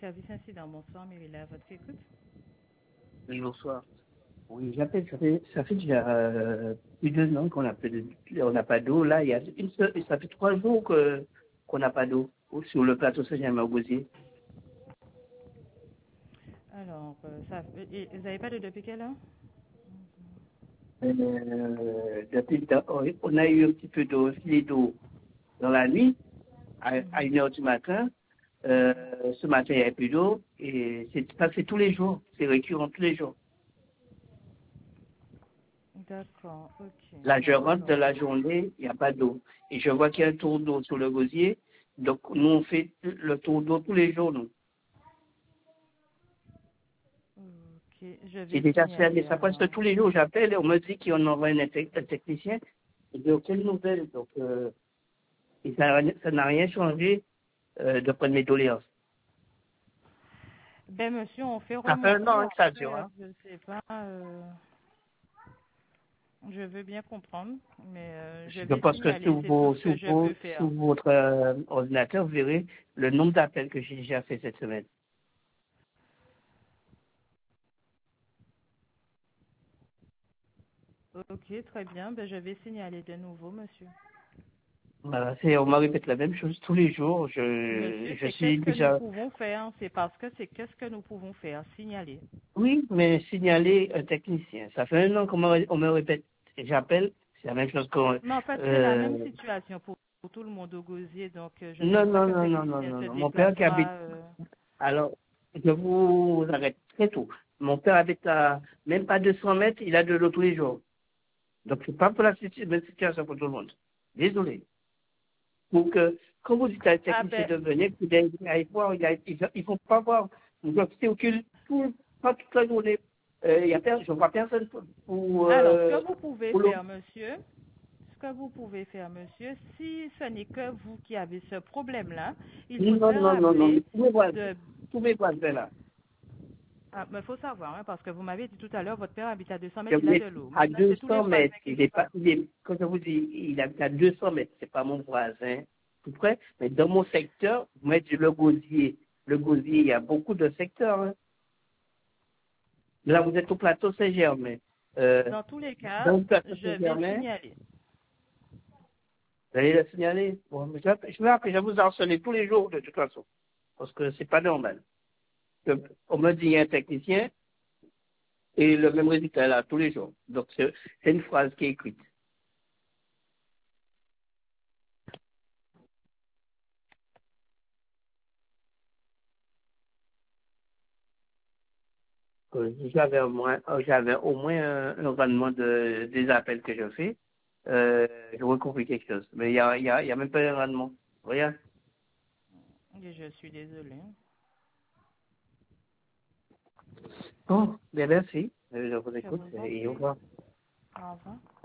service incident. Bonsoir, Mérila, à votre écoute. Oui, bonsoir. Oui, j'appelle, ça fait déjà plus de 2 ans on n'a pas d'eau. Là, ça fait 3 jours qu'on n'a pas d'eau sur le plateau Saint-Germain-au-Gosier. Alors, vous n'avez pas de depuis quelle heure? On a eu un petit peu d'eau, filet d'eau dans la nuit, à 1 h du matin. Ce matin, il n'y avait plus d'eau et c'est tous les jours. C'est récurrent tous les jours. D'accord, ok. Là, je rentre de D'accord. la journée, il n'y a pas d'eau. Et je vois qu'il y a un tour d'eau sur le gosier. Donc, nous, on fait le tour d'eau tous les jours, nous. Ok, je J'ai vais déjà fait signaler ça parce que alors. tous les jours, j'appelle et on me dit qu'on envoie un technicien. Et j'ai aucune nouvelle. Donc, et ça n'a rien changé de prendre mes doléances. Ben, monsieur, on fait Ça fait un an remonter. que ça dure. Après, Hein. je sais pas. Je veux bien comprendre, mais je Je vais pense que signaler. C'est tout ce que je peux sur faire. votre ordinateur, vous verrez le nombre d'appels que j'ai déjà fait cette semaine. Ok, très bien. Ben, je vais signaler de nouveau, monsieur. Voilà, on me répète la même chose tous les jours. Monsieur, Je c'est suis qu'est-ce que nous déjà... pouvons faire? C'est parce que c'est qu'est-ce que nous pouvons faire? Signaler. Oui, mais signaler un technicien. Ça fait un an on me répète. J'appelle, c'est la même chose qu'on... Mais en fait, c'est la même situation pour tout le monde au gosier, donc je ne Non, pense pas non, qu'un non, non, non, technicien non, se non. Mon père qui déplacera. habite... Alors, je vous arrête très tôt. Mon père habite à même pas 200 mètres, il a de l'eau tous les jours. Donc, c'est pas pour la même situation pour tout le monde. Désolé. Donc, quand vous dites à un Ah technicien ben, de venir, vous allez voir, ils ne vont pas voir. Vous restez au cul pas toute la journée. Je ne vois personne alors, ce que vous pouvez pour l'eau. faire, monsieur, si ce n'est que vous qui avez ce problème-là, il Non, faudrait non, non, non, mais rappeler de... tous mes voisins là. Ah, mais il faut savoir, hein, parce que vous m'avez dit tout à l'heure, votre père habite à 200 Je mètres, vous il a dis, de l'eau. à Maintenant, c'est tous les 200 voisins mètres, qui sont... quand je vous dis, il habite à 200 mètres, c'est pas mon voisin, tout près, mais dans mon secteur, vous mettez le gosier. Le gosier, il y a beaucoup de secteurs. Hein. Là, vous êtes au plateau Saint-Germain. Dans tous les cas, Dans le plateau je vais Saint-Germain, signaler. vous allez le signaler. Bon, mais je vais appeler, je vais vous harceler tous les jours de toute façon, parce que c'est pas normal. On me dit il y a un technicien et le même résultat là tous les jours. Donc c'est une phrase qui est écrite. J'avais au moins un rendement des appels que je fais. J'aurais compris quelque chose. Mais il y a même pas un rendement. Rien. Je suis désolée. Bon, bien merci. Je vous Je écoute vous en et au prie. revoir. Au revoir.